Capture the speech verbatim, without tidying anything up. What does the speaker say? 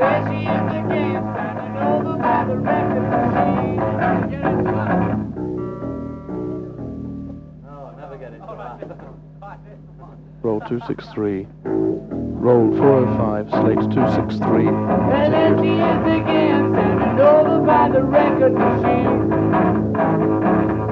There she is again, standing over by the record machine. Oh, never get it. Roll two six three. Roll four oh five, slate two six three. And there she is again, standing over by the record machine.